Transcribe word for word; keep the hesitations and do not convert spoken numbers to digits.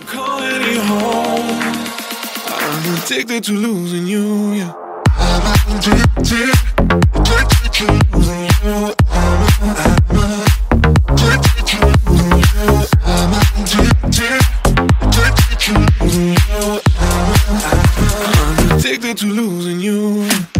calling you home. I'm addicted to losing you, yeah. I'm addicted, addicted to losing you. I'm, I'm addicted to losing you. I'm addicted, addicted to losing you. I'm, I'm addicted to losing you.